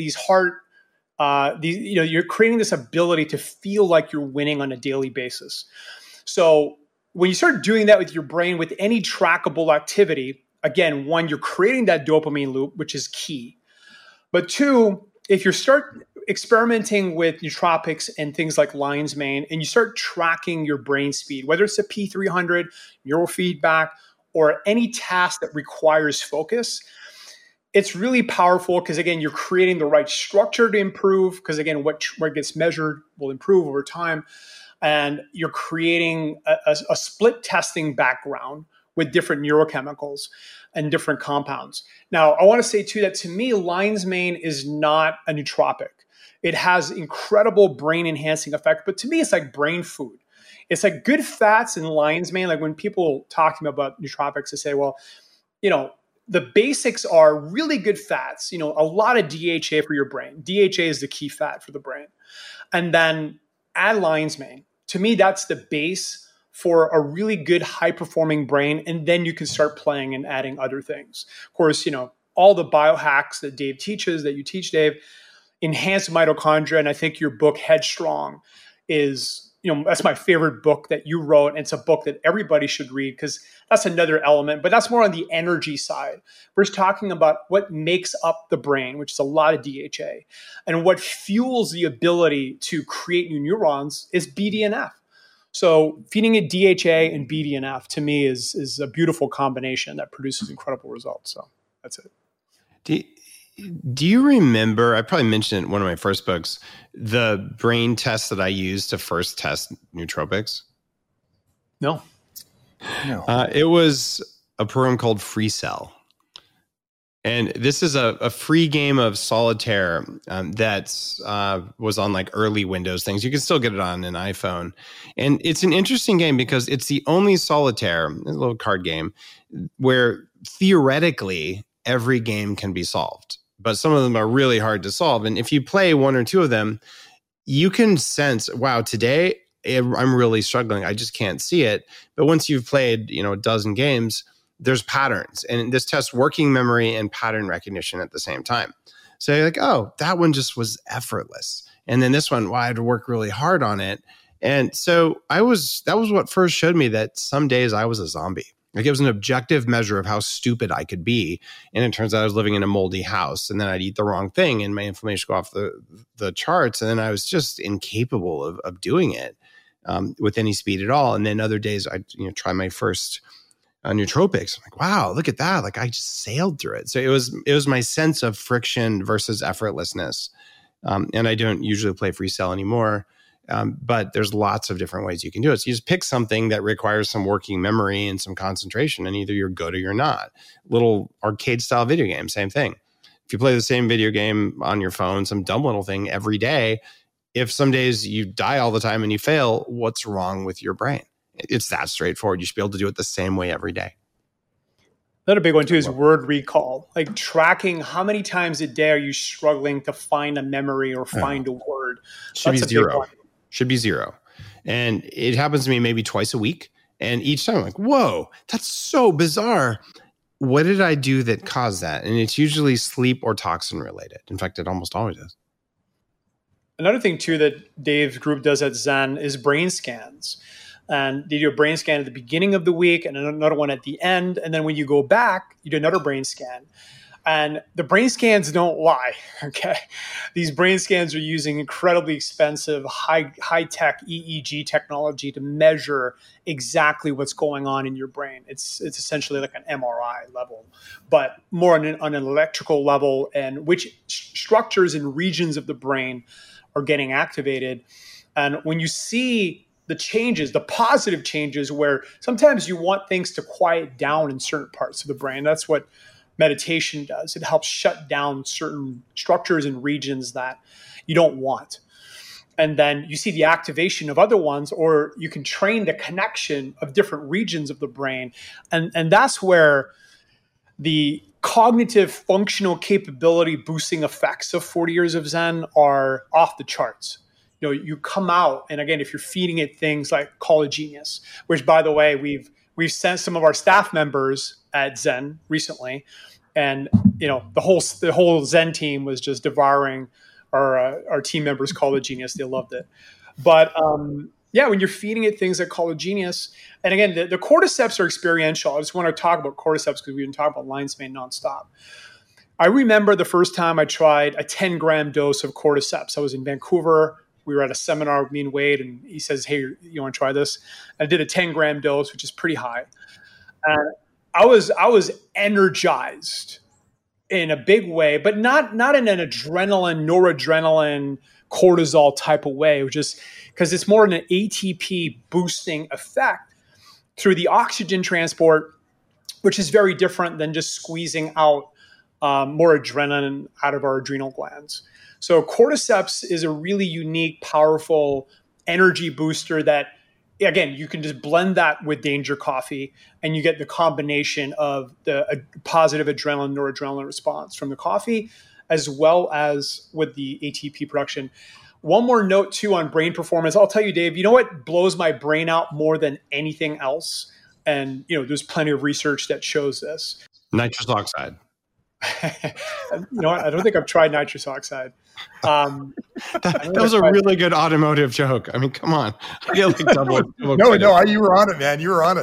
you're creating this ability to feel like you're winning on a daily basis. So when you start doing that with your brain, with any trackable activity, again, one, you're creating that dopamine loop, which is key. But two, if you start experimenting with nootropics and things like lion's mane, and you start tracking your brain speed, whether it's a P300, neurofeedback, or any task that requires focus, it's really powerful, because again, you're creating the right structure to improve, because again, what gets measured will improve over time. And you're creating a split testing background with different neurochemicals and different compounds. Now, I want to say too that to me, lion's mane is not a nootropic. It has incredible brain enhancing effect, but to me, it's like brain food. It's like good fats in lion's mane. Like when people talk to me about nootropics, they say, well, the basics are really good fats, a lot of DHA for your brain. DHA is the key fat for the brain. And then add lion's mane. To me, that's the base for a really good high-performing brain, and then you can start playing and adding other things. Of course, all the biohacks that Dave teaches, that you teach, Dave, enhance mitochondria, and I think your book, Headstrong, is, that's my favorite book that you wrote, and it's a book that everybody should read, because that's another element, but that's more on the energy side. We're just talking about what makes up the brain, which is a lot of DHA, and what fuels the ability to create new neurons is BDNF. So feeding it DHA and BDNF, to me, is a beautiful combination that produces incredible results. So that's it. Do you remember, I probably mentioned it in one of my first books, the brain test that I used to first test nootropics? No. It was a program called FreeCell. And this is a free game of solitaire that was on like early Windows things. You can still get it on an iPhone. And it's an interesting game because it's the only solitaire, a little card game, where theoretically every game can be solved. But some of them are really hard to solve. And if you play one or two of them, you can sense, wow, today I'm really struggling. I just can't see it. But once you've played, a dozen games, there's patterns. And this tests working memory and pattern recognition at the same time. So you're like, oh, that one just was effortless. And then this one, I had to work really hard on it. And so that was what first showed me that some days I was a zombie. Like it was an objective measure of how stupid I could be. And it turns out I was living in a moldy house, and then I'd eat the wrong thing and my inflammation go off the charts. And then I was just incapable of doing it with any speed at all. And then other days I'd try my first nootropics. I'm like, wow, look at that. Like I just sailed through it. So it was my sense of friction versus effortlessness. And I don't usually play FreeCell anymore. But there's lots of different ways you can do it. So you just pick something that requires some working memory and some concentration, and either you're good or you're not. Little arcade style video game, same thing. If you play the same video game on your phone, some dumb little thing every day, if some days you die all the time and you fail, what's wrong with your brain? It's that straightforward. You should be able to do it the same way every day. Another big one too is word recall, like tracking how many times a day are you struggling to find a memory or find a word. Should be zero. Should be zero. And it happens to me maybe twice a week. And each time I'm like, whoa, that's so bizarre. What did I do that caused that? And it's usually sleep or toxin related. In fact, it almost always is. Another thing too that Dave's group does at Zen is brain scans. And they do a brain scan at the beginning of the week and another one at the end. And then when you go back, you do another brain scan. And the brain scans don't lie, okay? These brain scans are using incredibly expensive, high-tech EEG technology to measure exactly what's going on in your brain. It's essentially like an MRI level, but more on an electrical level, and which structures and regions of the brain are getting activated. And when you see the changes, the positive changes, where sometimes you want things to quiet down in certain parts of the brain, that's what meditation does. It helps shut down certain structures and regions that you don't want. And then you see the activation of other ones, or you can train the connection of different regions of the brain. And that's where the cognitive functional capability boosting effects of 40 years of Zen are off the charts. You know, you come out, and again, if you're feeding it things like Collagenius, which by the way, we've sent some of our staff members at Zen recently, and you know the whole Zen team was just devouring our team members' Collagenius. They loved it. But yeah, when you're feeding it things like Collagenius, and again, the cordyceps are experiential. I just want to talk about cordyceps because we've been talking about lion's mane nonstop. I remember the first time I tried a 10-gram dose of cordyceps. I was in Vancouver. We were at a seminar with me and Wade, and he says, "Hey, you want to try this?" I did a 10-gram dose, which is pretty high. And I was energized in a big way, but not in an noradrenaline, cortisol type of way, which is because it's more an ATP boosting effect through the oxygen transport, which is very different than just squeezing out more adrenaline out of our adrenal glands. So cordyceps is a really unique, powerful energy booster that, again, you can just blend that with Danger Coffee and you get the combination of the positive adrenaline, noradrenaline response from the coffee, as well as with the ATP production. One more note too on brain performance. I'll tell you, Dave, you know what blows my brain out more than anything else? And you know, there's plenty of research that shows this. Nitrous oxide. You know what? I don't think I've tried nitrous oxide. That was a really good automotive joke. I mean, come on. I get like double no, you were on it, man. You were on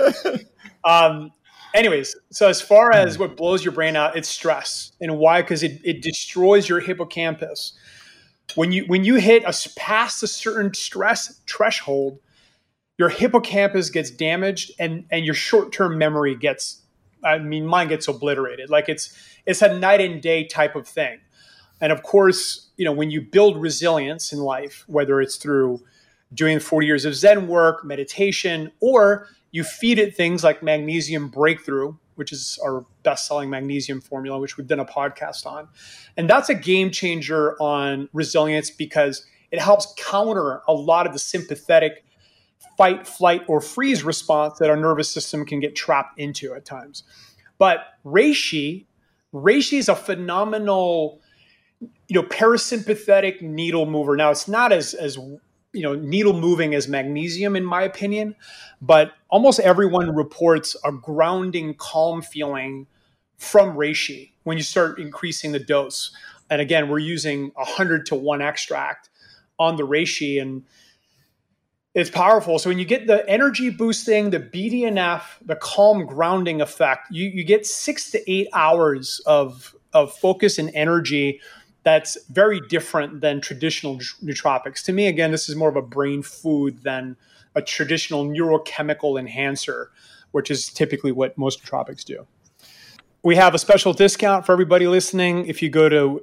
it. Anyways, so as far as what blows your brain out, it's stress. And why? Because it destroys your hippocampus. When you hit past a certain stress threshold, your hippocampus gets damaged and your short-term memory gets, mine gets obliterated. Like it's a night and day type of thing. And of course, you know, when you build resilience in life, whether it's through doing 40 years of Zen work, meditation, or you feed it things like Magnesium Breakthrough, which is our best-selling magnesium formula, which we've done a podcast on. And that's a game changer on resilience because it helps counter a lot of the sympathetic fight, flight, or freeze response that our nervous system can get trapped into at times. But reishi is a phenomenal, you know, parasympathetic needle mover. Now, it's not as you know, needle moving as magnesium, in my opinion, but almost everyone reports a grounding, calm feeling from reishi when you start increasing the dose. And again, we're using 100-to-1 extract on the reishi, and it's powerful. So when you get the energy boosting, the BDNF, the calm grounding effect, you get 6 to 8 hours of focus and energy. That's very different than traditional nootropics. To me, again, this is more of a brain food than a traditional neurochemical enhancer, which is typically what most nootropics do. We have a special discount for everybody listening. If you go to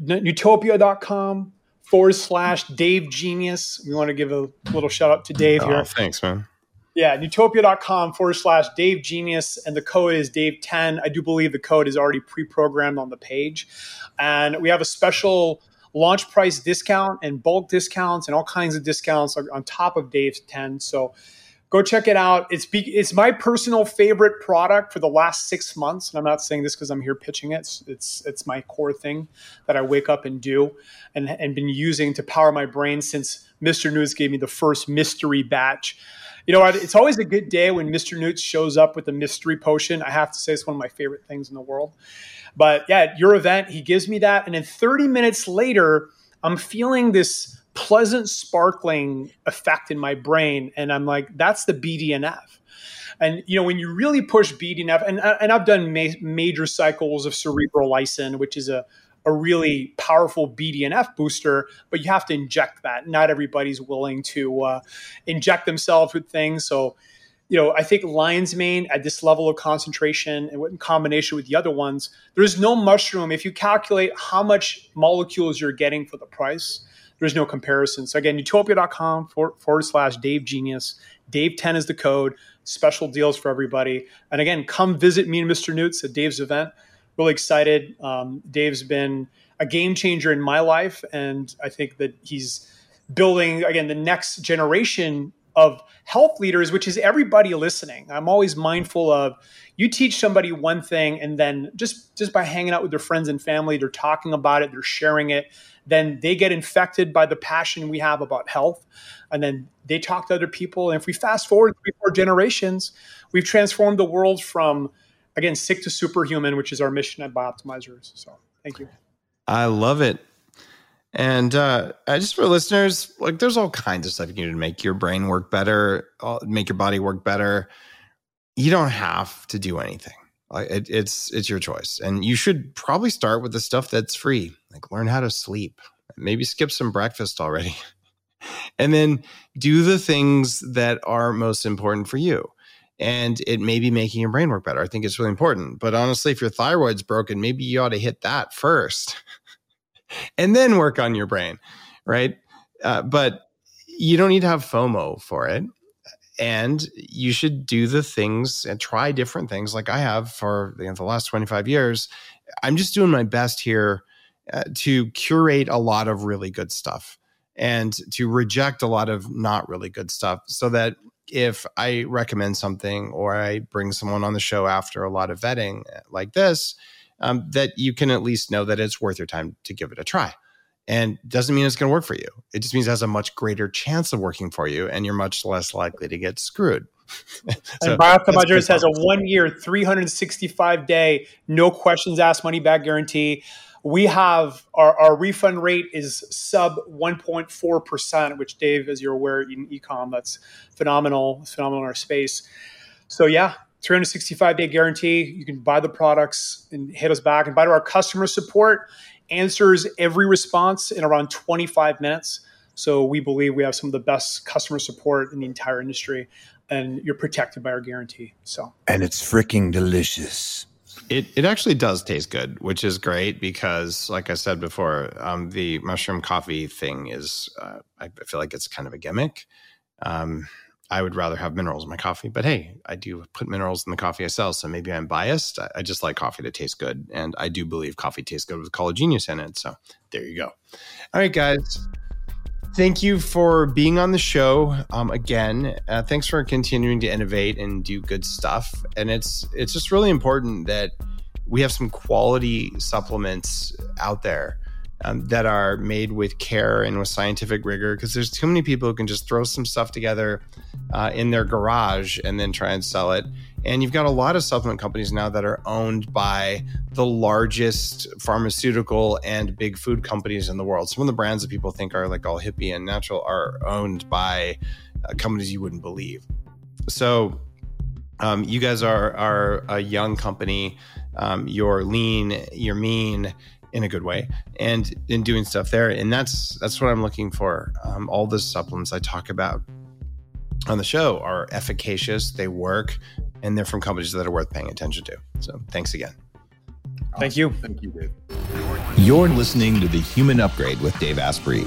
Nootopia.com/Dave Genius, we want to give a little shout out to Dave here. Thanks, man. Yeah, Nootopia.com/Dave Genius, and the code is Dave10. I do believe the code is already pre-programmed on the page. And we have a special launch price discount and bulk discounts and all kinds of discounts on top of Dave's 10. So Go check it out. It's my personal favorite product for the last 6 months. And I'm not saying this because I'm here pitching it. It's my core thing that I wake up and do and been using to power my brain since Mr. Newts gave me the first mystery batch. You know what? It's always a good day when Mr. Newts shows up with a mystery potion. I have to say it's one of my favorite things in the world. But yeah, at your event, he gives me that. And then 30 minutes later, I'm feeling this pleasant sparkling effect in my brain. And I'm like, that's the BDNF. And, you know, when you really push BDNF, and I've done major cycles of cerebral lysin, which is a really powerful BDNF booster, but you have to inject that. Not everybody's willing to inject themselves with things. So, you know, I think lion's mane at this level of concentration and in combination with the other ones, there's no mushroom. If you calculate how much molecules you're getting for the price, there's no comparison. So again, utopia.com/Dave Genius. Dave 10 is the code. Special deals for everybody. And again, come visit me and Mr. Newts at Dave's event. Really excited. Dave's been a game changer in my life. And I think that he's building, again, the next generation of health leaders, which is everybody listening. I'm always mindful of, you teach somebody one thing, and then just by hanging out with their friends and family, they're talking about it, they're sharing it, then they get infected by the passion we have about health. And then they talk to other people. And if we fast forward 3-4 generations, we've transformed the world from, again, sick to superhuman, which is our mission at Bioptimizers. So thank you. I love it. And just for listeners, like, there's all kinds of stuff you can do to make your brain work better, make your body work better. You don't have to do anything. It's your choice. And you should probably start with the stuff that's free, like learn how to sleep, maybe skip some breakfast already, and then do the things that are most important for you. And it may be making your brain work better. I think it's really important. But honestly, if your thyroid's broken, maybe you ought to hit that first and then work on your brain, right? But you don't need to have FOMO for it. And you should do the things and try different things like I have for the last 25 years. I'm just doing my best here to curate a lot of really good stuff and to reject a lot of not really good stuff, so that if I recommend something or I bring someone on the show after a lot of vetting like this, that you can at least know that it's worth your time to give it a try. And doesn't mean it's going to work for you. It just means it has a much greater chance of working for you, and you're much less likely to get screwed. And Bioptimizers has a 1-year, 365-day, no questions asked, money back guarantee. We have our refund rate is sub 1.4%, which, Dave, as you're aware, in e-com, that's phenomenal. It's phenomenal in our space. So yeah, 365-day guarantee. You can buy the products and hit us back. And by the way, our customer support answers every response in around 25 minutes. So we believe we have some of the best customer support in the entire industry, and you're protected by our guarantee. And it's freaking delicious. It actually does taste good, which is great because, like I said before, the mushroom coffee thing is, I feel like it's kind of a gimmick. I would rather have minerals in my coffee, but hey, I do put minerals in the coffee I sell, so maybe I'm biased. I just like coffee to taste good, and I do believe coffee tastes good with Collagenius in it, so there you go. All right, guys. Thank you for being on the show again. Thanks for continuing to innovate and do good stuff. And it's just really important that we have some quality supplements out there that are made with care and with scientific rigor, because there's too many people who can just throw some stuff together in their garage and then try and sell it. And you've got a lot of supplement companies now that are owned by the largest pharmaceutical and big food companies in the world. Some of the brands that people think are like all hippie and natural are owned by companies you wouldn't believe. So you guys are a young company. You're lean, you're mean in a good way, and in doing stuff there. And that's what I'm looking for. All the supplements I talk about on the show are efficacious, they work, and they're from companies that are worth paying attention to. So thanks again. Awesome. Thank you. Thank you, Dave. You're listening to The Human Upgrade with Dave Asprey.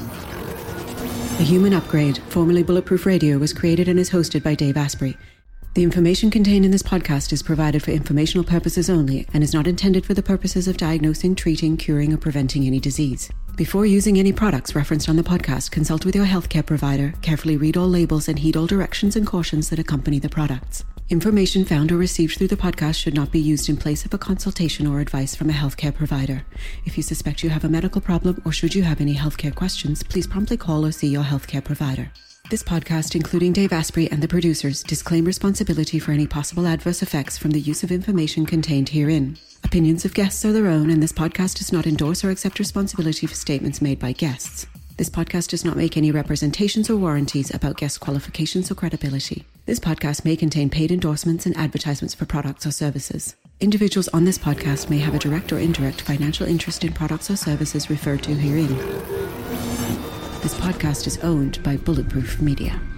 The Human Upgrade, formerly Bulletproof Radio, was created and is hosted by Dave Asprey. The information contained in this podcast is provided for informational purposes only and is not intended for the purposes of diagnosing, treating, curing, or preventing any disease. Before using any products referenced on the podcast, consult with your healthcare provider, carefully read all labels, and heed all directions and cautions that accompany the products. Information found or received through the podcast should not be used in place of a consultation or advice from a healthcare provider. If you suspect you have a medical problem or should you have any healthcare questions, please promptly call or see your healthcare provider. This podcast, including Dave Asprey and the producers, disclaim responsibility for any possible adverse effects from the use of information contained herein. Opinions of guests are their own, and this podcast does not endorse or accept responsibility for statements made by guests. This podcast does not make any representations or warranties about guest qualifications or credibility. This podcast may contain paid endorsements and advertisements for products or services. Individuals on this podcast may have a direct or indirect financial interest in products or services referred to herein. This podcast is owned by Bulletproof Media.